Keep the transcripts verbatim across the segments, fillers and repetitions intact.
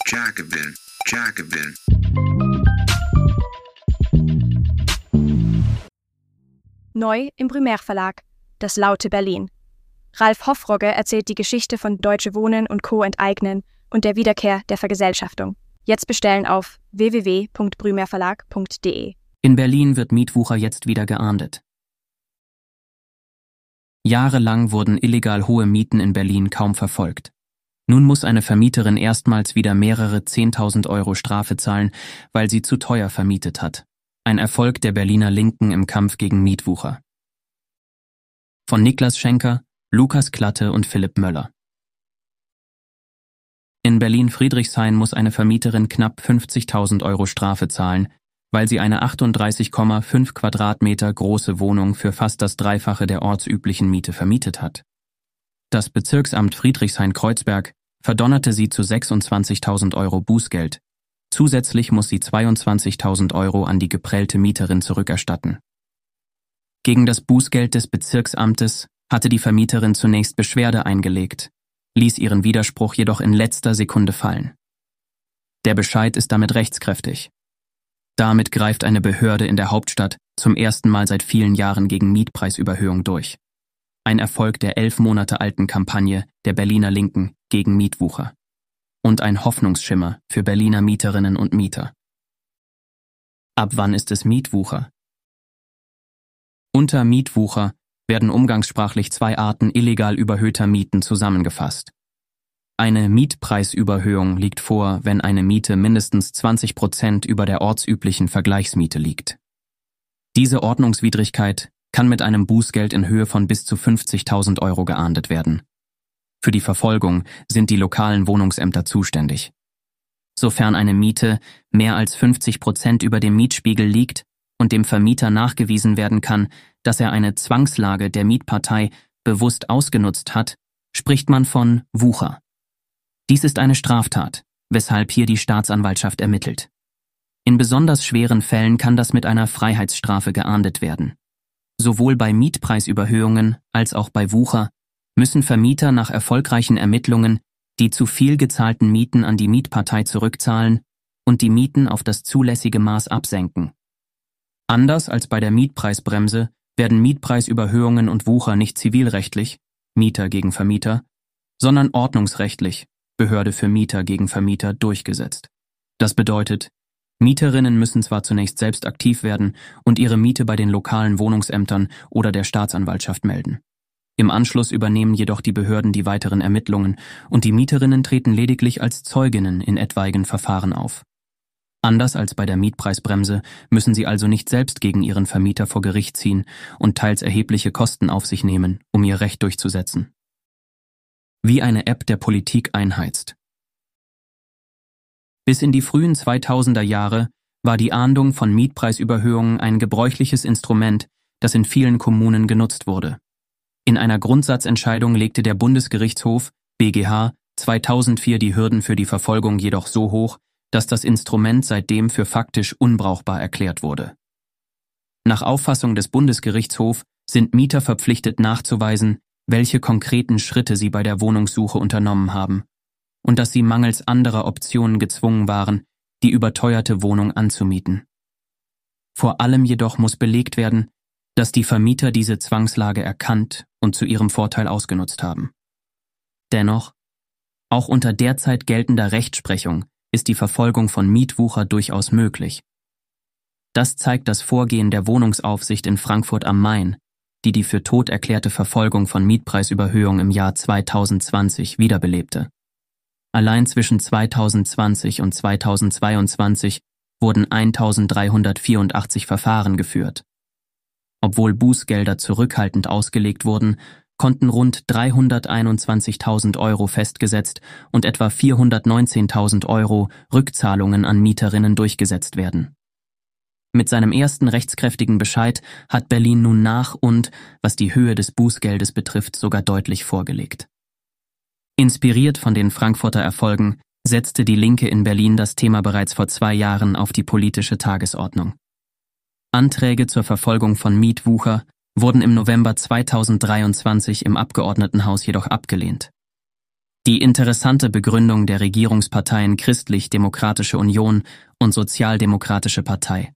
Jacobin, Jacobin. Neu im Primärverlag, das laute Berlin. Ralf Hoffrogge erzählt die Geschichte von Deutsche Wohnen und Co. enteignen und der Wiederkehr der Vergesellschaftung. Jetzt bestellen auf w w w punkt primärverlag punkt d e. In Berlin wird Mietwucher jetzt wieder geahndet. Jahrelang wurden illegal hohe Mieten in Berlin kaum verfolgt. Nun muss eine Vermieterin erstmals wieder mehrere zehntausend Euro Strafe zahlen, weil sie zu teuer vermietet hat. Ein Erfolg der Berliner Linken im Kampf gegen Mietwucher. Von Niklas Schenker, Lukas Klatte und Philipp Möller. In Berlin-Friedrichshain muss eine Vermieterin knapp fünfzigtausend Euro Strafe zahlen, weil sie eine achtunddreißig Komma fünf Quadratmeter große Wohnung für fast das Dreifache der ortsüblichen Miete vermietet hat. Das Bezirksamt Friedrichshain-Kreuzberg verdonnerte sie zu sechsundzwanzigtausend Euro Bußgeld. Zusätzlich muss sie zweiundzwanzigtausend Euro an die geprellte Mieterin zurückerstatten. Gegen das Bußgeld des Bezirksamtes hatte die Vermieterin zunächst Beschwerde eingelegt, ließ ihren Widerspruch jedoch in letzter Sekunde fallen. Der Bescheid ist damit rechtskräftig. Damit greift eine Behörde in der Hauptstadt zum ersten Mal seit vielen Jahren gegen Mietpreisüberhöhung durch. Ein Erfolg der elf Monate alten Kampagne der Berliner Linken gegen Mietwucher. Und ein Hoffnungsschimmer für Berliner Mieterinnen und Mieter. Ab wann ist es Mietwucher? Unter Mietwucher werden umgangssprachlich zwei Arten illegal überhöhter Mieten zusammengefasst. Eine Mietpreisüberhöhung liegt vor, wenn eine Miete mindestens zwanzig Prozent über der ortsüblichen Vergleichsmiete liegt. Diese Ordnungswidrigkeit kann mit einem Bußgeld in Höhe von bis zu fünfzigtausend Euro geahndet werden. Für die Verfolgung sind die lokalen Wohnungsämter zuständig. Sofern eine Miete mehr als fünfzig Prozent über dem Mietspiegel liegt und dem Vermieter nachgewiesen werden kann, dass er eine Zwangslage der Mietpartei bewusst ausgenutzt hat, spricht man von Wucher. Dies ist eine Straftat, weshalb hier die Staatsanwaltschaft ermittelt. In besonders schweren Fällen kann das mit einer Freiheitsstrafe geahndet werden. Sowohl bei Mietpreisüberhöhungen als auch bei Wucher müssen Vermieter nach erfolgreichen Ermittlungen die zu viel gezahlten Mieten an die Mietpartei zurückzahlen und die Mieten auf das zulässige Maß absenken. Anders als bei der Mietpreisbremse werden Mietpreisüberhöhungen und Wucher nicht zivilrechtlich, Mieter gegen Vermieter, sondern ordnungsrechtlich, Behörde für Mieter gegen Vermieter, durchgesetzt. Das bedeutet, Mieterinnen müssen zwar zunächst selbst aktiv werden und ihre Miete bei den lokalen Wohnungsämtern oder der Staatsanwaltschaft melden. Im Anschluss übernehmen jedoch die Behörden die weiteren Ermittlungen und die Mieterinnen treten lediglich als Zeuginnen in etwaigen Verfahren auf. Anders als bei der Mietpreisbremse müssen sie also nicht selbst gegen ihren Vermieter vor Gericht ziehen und teils erhebliche Kosten auf sich nehmen, um ihr Recht durchzusetzen. Wie eine App der Politik einheizt. Bis in die frühen zweitausender Jahre war die Ahndung von Mietpreisüberhöhungen ein gebräuchliches Instrument, das in vielen Kommunen genutzt wurde. In einer Grundsatzentscheidung legte der Bundesgerichtshof, B G H, zweitausendvier die Hürden für die Verfolgung jedoch so hoch, dass das Instrument seitdem für faktisch unbrauchbar erklärt wurde. Nach Auffassung des Bundesgerichtshofs sind Mieter verpflichtet nachzuweisen, welche konkreten Schritte sie bei der Wohnungssuche unternommen haben und dass sie mangels anderer Optionen gezwungen waren, die überteuerte Wohnung anzumieten. Vor allem jedoch muss belegt werden, dass die Vermieter diese Zwangslage erkannt und zu ihrem Vorteil ausgenutzt haben. Dennoch, auch unter derzeit geltender Rechtsprechung ist die Verfolgung von Mietwucher durchaus möglich. Das zeigt das Vorgehen der Wohnungsaufsicht in Frankfurt am Main, die die für tot erklärte Verfolgung von Mietpreisüberhöhung im Jahr zweitausendzwanzig wiederbelebte. Allein zwischen zweitausendzwanzig und zweitausendzweiundzwanzig wurden eintausenddreihundertvierundachtzig Verfahren geführt. Obwohl Bußgelder zurückhaltend ausgelegt wurden, konnten rund dreihunderteinundzwanzigtausend Euro festgesetzt und etwa vierhundertneunzehntausend Euro Rückzahlungen an Mieterinnen durchgesetzt werden. Mit seinem ersten rechtskräftigen Bescheid hat Berlin nun nach und, was die Höhe des Bußgeldes betrifft, sogar deutlich vorgelegt. Inspiriert von den Frankfurter Erfolgen setzte die Linke in Berlin das Thema bereits vor zwei Jahren auf die politische Tagesordnung. Anträge zur Verfolgung von Mietwucher wurden im November zweitausenddreiundzwanzig im Abgeordnetenhaus jedoch abgelehnt. Die interessante Begründung der Regierungsparteien Christlich-Demokratische Union und Sozialdemokratische Partei.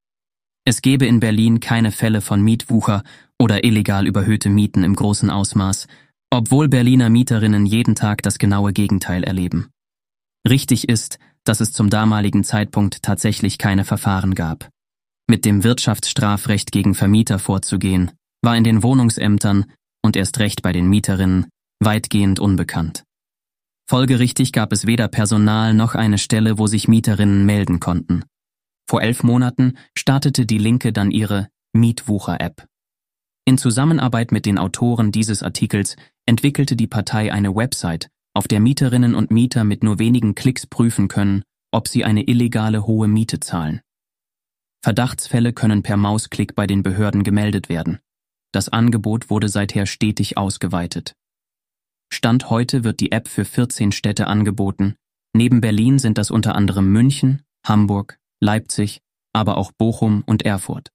Es gebe in Berlin keine Fälle von Mietwucher oder illegal überhöhte Mieten im großen Ausmaß, obwohl Berliner Mieterinnen jeden Tag das genaue Gegenteil erleben. Richtig ist, dass es zum damaligen Zeitpunkt tatsächlich keine Verfahren gab. Mit dem Wirtschaftsstrafrecht gegen Vermieter vorzugehen, war in den Wohnungsämtern und erst recht bei den Mieterinnen weitgehend unbekannt. Folgerichtig gab es weder Personal noch eine Stelle, wo sich Mieterinnen melden konnten. Vor elf Monaten startete die Linke dann ihre Mietwucher-App. In Zusammenarbeit mit den Autoren dieses Artikels entwickelte die Partei eine Website, auf der Mieterinnen und Mieter mit nur wenigen Klicks prüfen können, ob sie eine illegale hohe Miete zahlen. Verdachtsfälle können per Mausklick bei den Behörden gemeldet werden. Das Angebot wurde seither stetig ausgeweitet. Stand heute wird die App für vierzehn Städte angeboten. Neben Berlin sind das unter anderem München, Hamburg, Leipzig, aber auch Bochum und Erfurt.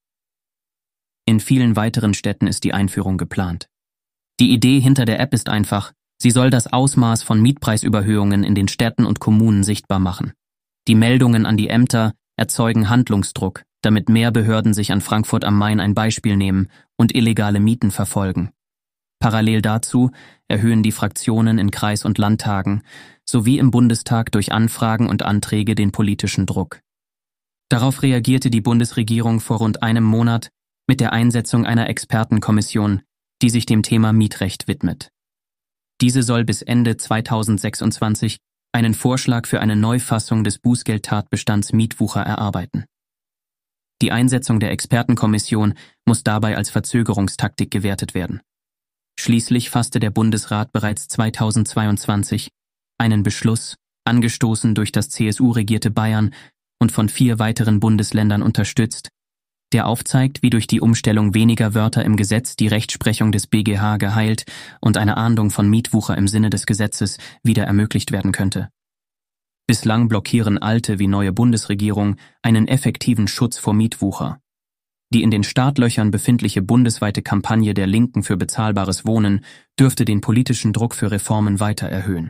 In vielen weiteren Städten ist die Einführung geplant. Die Idee hinter der App ist einfach, sie soll das Ausmaß von Mietpreisüberhöhungen in den Städten und Kommunen sichtbar machen. Die Meldungen an die Ämter erzeugen Handlungsdruck, damit mehr Behörden sich an Frankfurt am Main ein Beispiel nehmen und illegale Mieten verfolgen. Parallel dazu erhöhen die Fraktionen in Kreis- und Landtagen sowie im Bundestag durch Anfragen und Anträge den politischen Druck. Darauf reagierte die Bundesregierung vor rund einem Monat mit der Einsetzung einer Expertenkommission, die sich dem Thema Mietrecht widmet. Diese soll bis Ende zweitausendsechsundzwanzig einen Vorschlag für eine Neufassung des Bußgeldtatbestands Mietwucher erarbeiten. Die Einsetzung der Expertenkommission muss dabei als Verzögerungstaktik gewertet werden. Schließlich fasste der Bundesrat bereits zweitausendzweiundzwanzig einen Beschluss, angestoßen durch das C S U-regierte Bayern und von vier weiteren Bundesländern unterstützt, der aufzeigt, wie durch die Umstellung weniger Wörter im Gesetz die Rechtsprechung des B G H geheilt und eine Ahndung von Mietwucher im Sinne des Gesetzes wieder ermöglicht werden könnte. Bislang blockieren alte wie neue Bundesregierung einen effektiven Schutz vor Mietwucher. Die in den Startlöchern befindliche bundesweite Kampagne der Linken für bezahlbares Wohnen dürfte den politischen Druck für Reformen weiter erhöhen.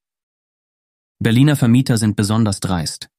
Berliner Vermieter sind besonders dreist.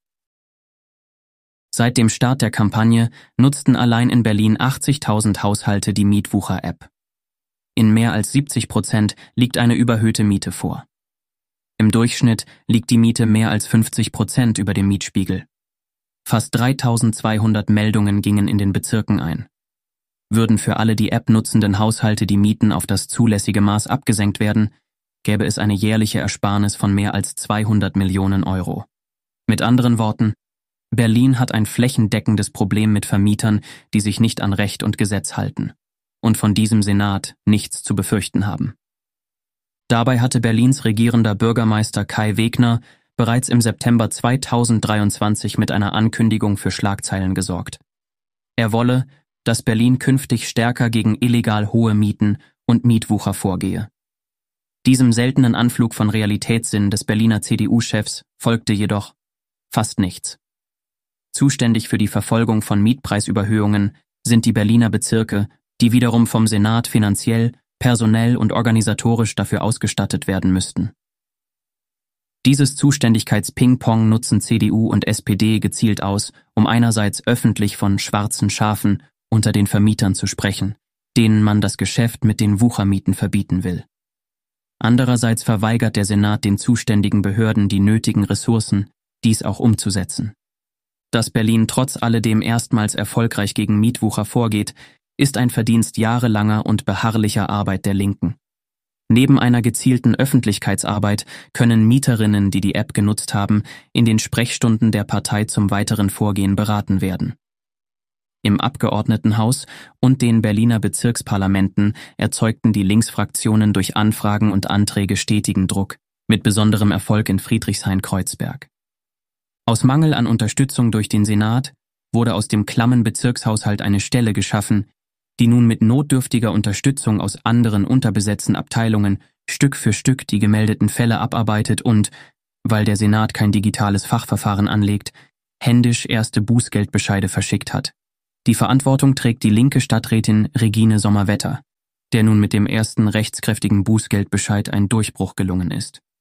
Seit dem Start der Kampagne nutzten allein in Berlin achtzigtausend Haushalte die Mietwucher-App. In mehr als siebzig Prozent liegt eine überhöhte Miete vor. Im Durchschnitt liegt die Miete mehr als fünfzig Prozent über dem Mietspiegel. Fast dreitausendzweihundert Meldungen gingen in den Bezirken ein. Würden für alle die App nutzenden Haushalte die Mieten auf das zulässige Maß abgesenkt werden, gäbe es eine jährliche Ersparnis von mehr als zweihundert Millionen Euro. Mit anderen Worten, Berlin hat ein flächendeckendes Problem mit Vermietern, die sich nicht an Recht und Gesetz halten und von diesem Senat nichts zu befürchten haben. Dabei hatte Berlins regierender Bürgermeister Kai Wegner bereits im September zweitausenddreiundzwanzig mit einer Ankündigung für Schlagzeilen gesorgt. Er wolle, dass Berlin künftig stärker gegen illegal hohe Mieten und Mietwucher vorgehe. Diesem seltenen Anflug von Realitätssinn des Berliner C D U-Chefs folgte jedoch fast nichts. Zuständig für die Verfolgung von Mietpreisüberhöhungen sind die Berliner Bezirke, die wiederum vom Senat finanziell, personell und organisatorisch dafür ausgestattet werden müssten. Dieses Zuständigkeits-Ping-Pong nutzen C D U und S P D gezielt aus, um einerseits öffentlich von schwarzen Schafen unter den Vermietern zu sprechen, denen man das Geschäft mit den Wuchermieten verbieten will. Andererseits verweigert der Senat den zuständigen Behörden die nötigen Ressourcen, dies auch umzusetzen. Dass Berlin trotz alledem erstmals erfolgreich gegen Mietwucher vorgeht, ist ein Verdienst jahrelanger und beharrlicher Arbeit der Linken. Neben einer gezielten Öffentlichkeitsarbeit können Mieterinnen, die die App genutzt haben, in den Sprechstunden der Partei zum weiteren Vorgehen beraten werden. Im Abgeordnetenhaus und den Berliner Bezirksparlamenten erzeugten die Linksfraktionen durch Anfragen und Anträge stetigen Druck, mit besonderem Erfolg in Friedrichshain-Kreuzberg. Aus Mangel an Unterstützung durch den Senat wurde aus dem klammen Bezirkshaushalt eine Stelle geschaffen, die nun mit notdürftiger Unterstützung aus anderen unterbesetzten Abteilungen Stück für Stück die gemeldeten Fälle abarbeitet und, weil der Senat kein digitales Fachverfahren anlegt, händisch erste Bußgeldbescheide verschickt hat. Die Verantwortung trägt die linke Stadträtin Regine Sommer-Wetter, der nun mit dem ersten rechtskräftigen Bußgeldbescheid ein Durchbruch gelungen ist.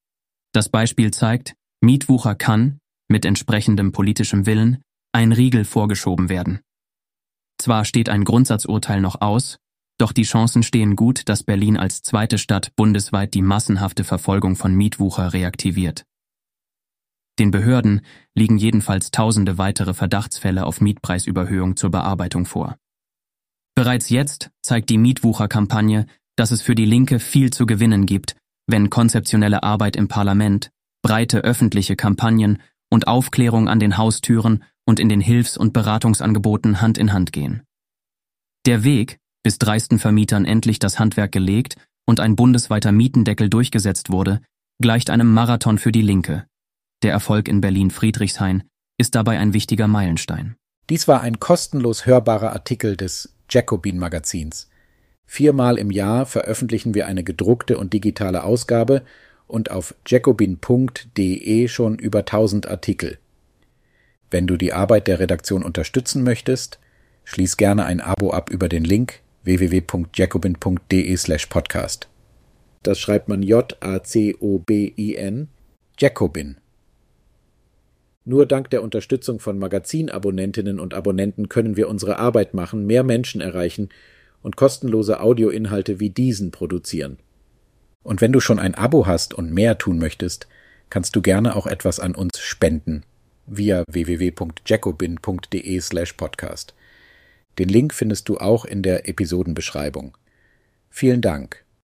Das Beispiel zeigt, Mietwucher kann, mit entsprechendem politischem Willen, ein Riegel vorgeschoben werden. Zwar steht ein Grundsatzurteil noch aus, doch die Chancen stehen gut, dass Berlin als zweite Stadt bundesweit die massenhafte Verfolgung von Mietwucher reaktiviert. Den Behörden liegen jedenfalls tausende weitere Verdachtsfälle auf Mietpreisüberhöhung zur Bearbeitung vor. Bereits jetzt zeigt die Mietwucher-Kampagne, dass es für die Linke viel zu gewinnen gibt, wenn konzeptionelle Arbeit im Parlament, breite öffentliche Kampagnen und Aufklärung an den Haustüren und in den Hilfs- und Beratungsangeboten Hand in Hand gehen. Der Weg, bis dreisten Vermietern endlich das Handwerk gelegt und ein bundesweiter Mietendeckel durchgesetzt wurde, gleicht einem Marathon für die Linke. Der Erfolg in Berlin-Friedrichshain ist dabei ein wichtiger Meilenstein. Dies war ein kostenlos hörbarer Artikel des Jacobin-Magazins. Viermal im Jahr veröffentlichen wir eine gedruckte und digitale Ausgabe und auf jacobin punkt de schon über tausend Artikel. Wenn du die Arbeit der Redaktion unterstützen möchtest, schließ gerne ein Abo ab über den Link w w w punkt jacobin punkt de slash podcast. Das schreibt man J A C O B I N, Jacobin. Nur dank der Unterstützung von Magazinabonnentinnen und Abonnenten können wir unsere Arbeit machen, mehr Menschen erreichen und kostenlose Audioinhalte wie diesen produzieren. Und wenn du schon ein Abo hast und mehr tun möchtest, kannst du gerne auch etwas an uns spenden via w w w punkt jacobin punkt de slash podcast. Den Link findest du auch in der Episodenbeschreibung. Vielen Dank.